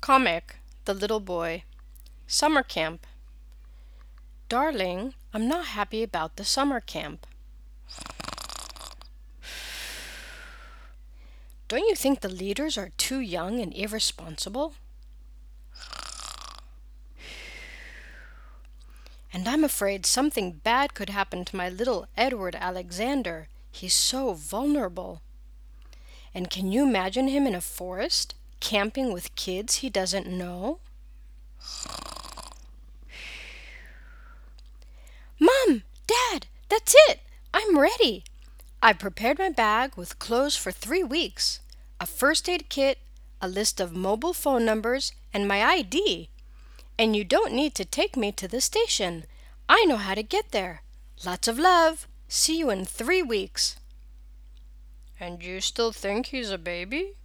Comic, the little boy. Summer camp. Darling, I'm not happy about the summer camp. Don't you think the leaders are too young and irresponsible? And I'm afraid something bad could happen to my little Edward Alexander. He's so vulnerable. And can you imagine him in a forest, camping with kids he doesn't know? Mom! Dad! That's it! I'm ready! I prepared my bag with clothes for 3 weeks, a first aid kit, a list of mobile phone numbers, and my ID. And you don't need to take me to the station. I know how to get there. Lots of love. See you in 3 weeks. And you still think he's a baby?